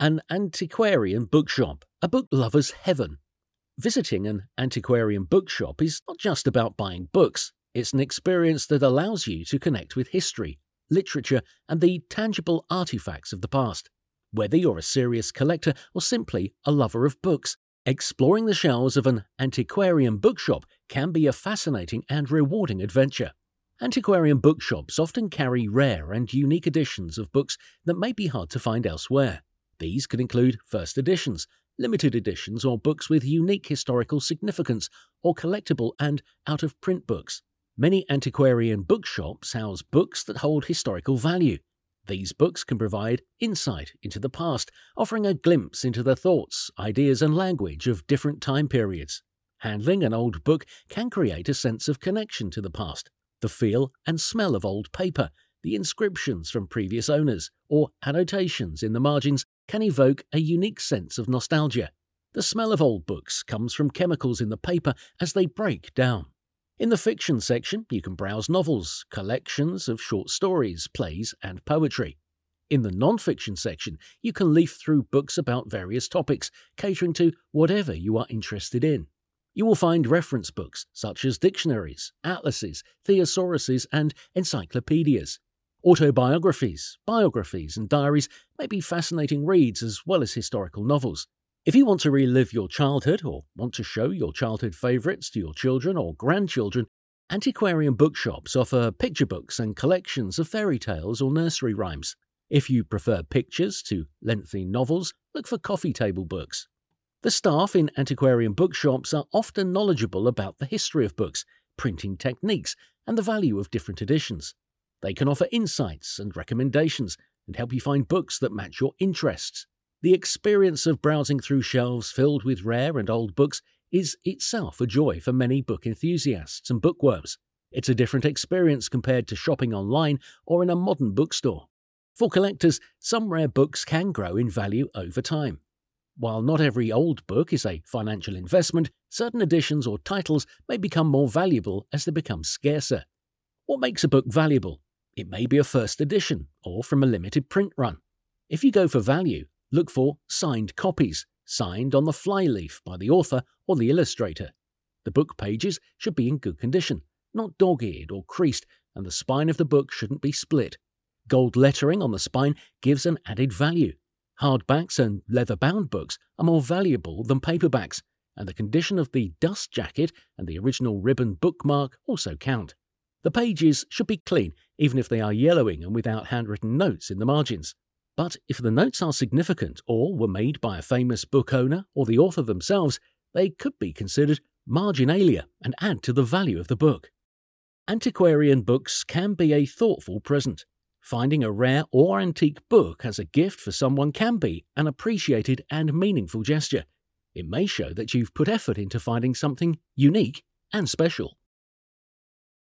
An antiquarian bookshop, a book lover's heaven. Visiting an antiquarian bookshop is not just about buying books, it's an experience that allows you to connect with history, literature, and the tangible artifacts of the past. Whether you're a serious collector or simply a lover of books, exploring the shelves of an antiquarian bookshop can be a fascinating and rewarding adventure. Antiquarian bookshops often carry rare and unique editions of books that may be hard to find elsewhere. These could include first editions, limited editions, or books with unique historical significance, or collectible and out-of-print books. Many antiquarian bookshops house books that hold historical value. These books can provide insight into the past, offering a glimpse into the thoughts, ideas, and language of different time periods. Handling an old book can create a sense of connection to the past. The feel and smell of old paper, the inscriptions from previous owners, or annotations in the margins can evoke a unique sense of nostalgia. The smell of old books comes from chemicals in the paper as they break down. In the fiction section, you can browse novels, collections of short stories, plays, and poetry. In the non-fiction section, you can leaf through books about various topics, catering to whatever you are interested in. You will find reference books such as dictionaries, atlases, thesauruses, and encyclopedias. Autobiographies, biographies, and diaries may be fascinating reads as well as historical novels. If you want to relive your childhood or want to show your childhood favourites to your children or grandchildren, antiquarian bookshops offer picture books and collections of fairy tales or nursery rhymes. If you prefer pictures to lengthy novels, look for coffee table books. The staff in antiquarian bookshops are often knowledgeable about the history of books, printing techniques, and the value of different editions. They can offer insights and recommendations and help you find books that match your interests. The experience of browsing through shelves filled with rare and old books is itself a joy for many book enthusiasts and bookworms. It's a different experience compared to shopping online or in a modern bookstore. For collectors, some rare books can grow in value over time. While not every old book is a financial investment, certain editions or titles may become more valuable as they become scarcer. What makes a book valuable? It may be a first edition or from a limited print run. If you go for value, look for signed copies, signed on the flyleaf by the author or the illustrator. The book pages should be in good condition, not dog-eared or creased, and the spine of the book shouldn't be split. Gold lettering on the spine gives an added value. Hardbacks and leather-bound books are more valuable than paperbacks, and the condition of the dust jacket and the original ribbon bookmark also count. The pages should be clean, even if they are yellowing and without handwritten notes in the margins. But if the notes are significant or were made by a famous book owner or the author themselves, they could be considered marginalia and add to the value of the book. Antiquarian books can be a thoughtful present. Finding a rare or antique book as a gift for someone can be an appreciated and meaningful gesture. It may show that you've put effort into finding something unique and special.